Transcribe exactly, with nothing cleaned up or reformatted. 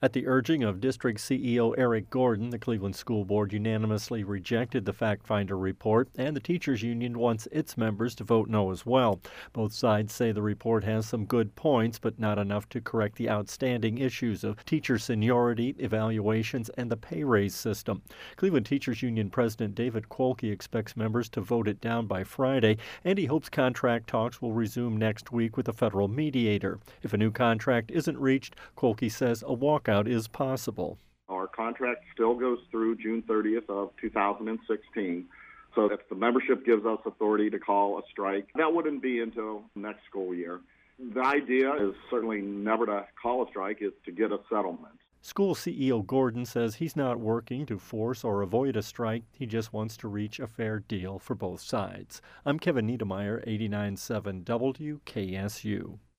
At the urging of District C E O Eric Gordon, the Cleveland School Board unanimously rejected the fact finder report, and the teachers union wants its members to vote no as well. Both sides say the report has some good points, but not enough to correct the outstanding issues of teacher seniority, evaluations, and the pay raise system. Cleveland Teachers Union President David Quolke expects members to vote it down by Friday, and he hopes contract talks will resume next week with a federal mediator. If a new contract isn't reached, Quolke says a walkout is possible. Our contract still goes through June thirtieth of two thousand sixteen. So if the membership gives us authority to call a strike, that wouldn't be until next school year. The idea is certainly never to call a strike, it's to get a settlement. School C E O Gordon says he's not working to force or avoid a strike. He just wants to reach a fair deal for both sides. I'm Kevin Niedermeyer, eighty-nine point seven W K S U.